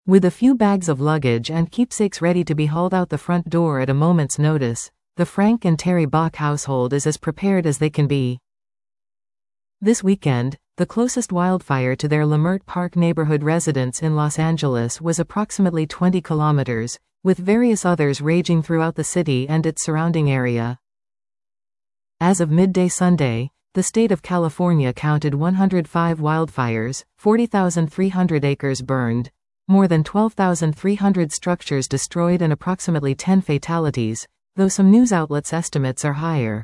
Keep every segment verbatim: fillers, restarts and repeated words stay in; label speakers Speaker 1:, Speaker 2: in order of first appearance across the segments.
Speaker 1: With a few bags of luggage and keepsakes ready to be hauled out the front door at a moment's notice, the Frank and Terry Bach household is as prepared as they can be. This weekend, the closest wildfire to their Leimert Park neighborhood residence in Los Angeles was approximately twenty kilometers, with various others raging throughout the city and its surrounding area. As of midday Sunday, the state of California counted one hundred five wildfires, forty thousand three hundred acres burned, more than twelve thousand three hundred structures destroyed and approximately ten fatalities, though some news outlets' estimates are higher.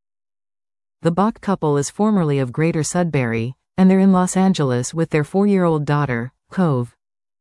Speaker 1: The Bach couple is formerly of Greater Sudbury, and they're in Los Angeles with their four-year-old daughter, Cove.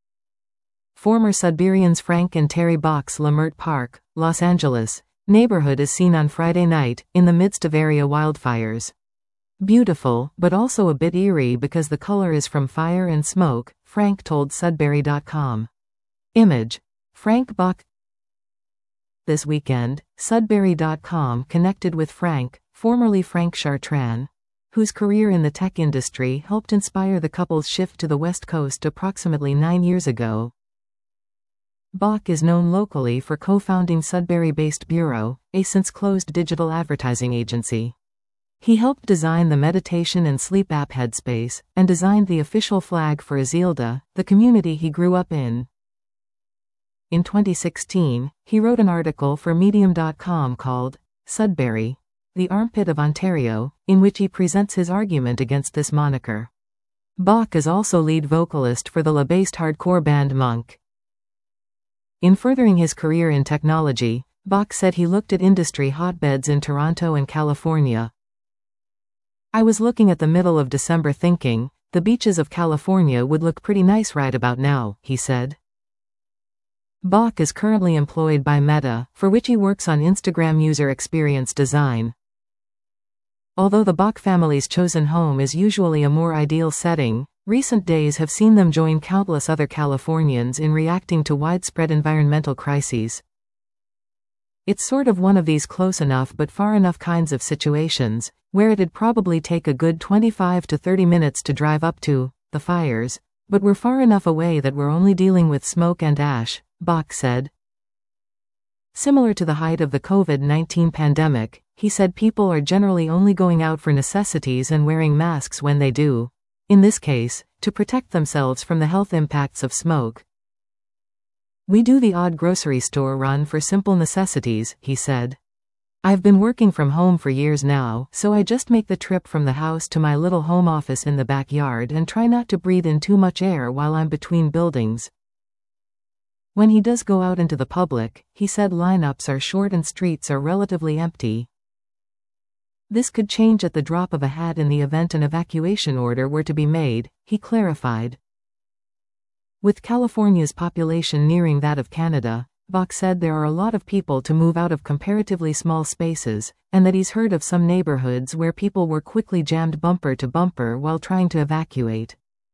Speaker 1: Former Sudburyans Frank and Terry Bach's Leimert Park, Los Angeles, neighborhood is seen on Friday night, in the midst of area wildfires. Beautiful, but also a bit eerie because the color is from fire and smoke, Frank told Sudbury dot com. Image. Frank Bach. This weekend, Sudbury dot com connected with Frank, formerly Frank Chartrand, whose career in the tech industry helped inspire the couple's shift to the West Coast approximately nine years ago. Bach is known locally for co-founding Sudbury-based Bureau, a since-closed digital advertising agency. He helped design the meditation and sleep app Headspace, and designed the official flag for Azilda, the community he grew up in. In twenty sixteen, he wrote an article for Medium dot com called, Sudbury, the Armpit of Ontario, in which he presents his argument against this moniker. Bach is also lead vocalist for the La-based hardcore band Monk. In furthering his career in technology, Bach said he looked at industry hotbeds in Toronto and California. I was looking at the middle of December thinking, the beaches of California would look pretty nice right about now, he said. Bach is currently employed by Meta, for which he works on Instagram user experience design. Although the Bach family's chosen home is usually a more ideal setting, recent days have seen them join countless other Californians in reacting to widespread environmental crises. It's sort of one of these close enough but far enough kinds of situations, where it'd probably take a good twenty-five to thirty minutes to drive up to the fires, but we're far enough away that we're only dealing with smoke and ash, Bach said. Similar to the height of the COVID nineteen pandemic, he said people are generally only going out for necessities and wearing masks when they do, in this case, to protect themselves from the health impacts of smoke. We do the odd grocery store run for simple necessities, he said. I've been working from home for years now, so I just make the trip from the house to my little home office in the backyard and try not to breathe in too much air while I'm between buildings. When he does go out into the public, he said lineups are short and streets are relatively empty. This could change at the drop of a hat in the event an evacuation order were to be made, he clarified. With California's population nearing that of Canada, Bach said there are a lot of people to move out of comparatively small spaces, and that he's heard of some neighborhoods where people were quickly jammed bumper to bumper while trying to evacuate.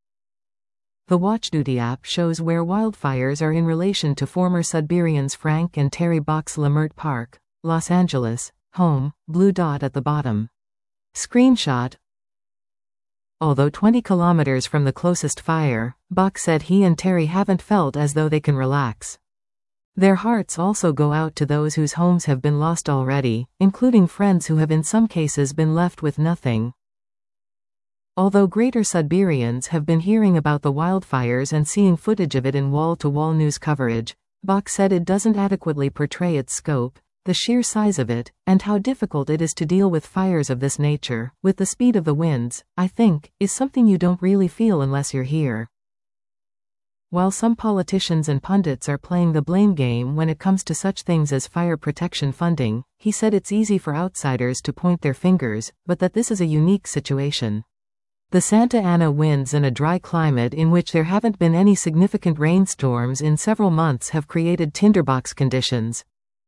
Speaker 1: The WatchDuty app shows where wildfires are in relation to former Sudburyans Frank and Terry Bach's Leimert Park, Los Angeles, home, blue dot at the bottom. Screenshot. Although twenty kilometers from the closest fire, Bach said he and Terry haven't felt as though they can relax. Their hearts also go out to those whose homes have been lost already, including friends who have in some cases been left with nothing. Although Greater Sudburyans have been hearing about the wildfires and seeing footage of it in wall-to-wall news coverage, Bach said it doesn't adequately portray its scope, the sheer size of it, and how difficult it is to deal with fires of this nature, with the speed of the winds, I think, is something you don't really feel unless you're here. While some politicians and pundits are playing the blame game when it comes to such things as fire protection funding, he said it's easy for outsiders to point their fingers, but that this is a unique situation. The Santa Ana winds and a dry climate in which there haven't been any significant rainstorms in several months have created tinderbox conditions.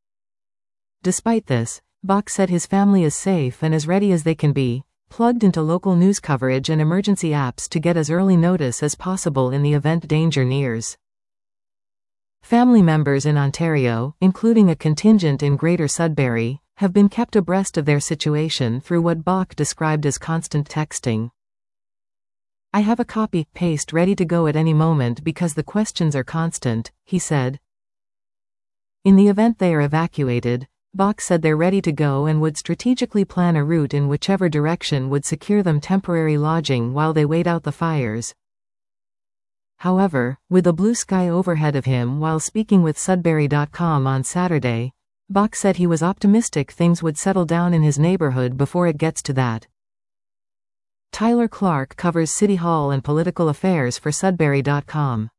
Speaker 1: Despite this, Bach said his family is safe and as ready as they can be, plugged into local news coverage and emergency apps to get as early notice as possible in the event danger nears. Family members in Ontario, including a contingent in Greater Sudbury, have been kept abreast of their situation through what Bach described as constant texting. "I have a copy-paste ready to go at any moment because the questions are constant," he said. In the event they are evacuated, Bach said they're ready to go and would strategically plan a route in whichever direction would secure them temporary lodging while they wait out the fires. However, with a blue sky overhead of him while speaking with Sudbury dot com on Saturday, Bach said he was optimistic things would settle down in his neighborhood before it gets to that. Tyler Clark covers City Hall and political affairs for Sudbury dot com.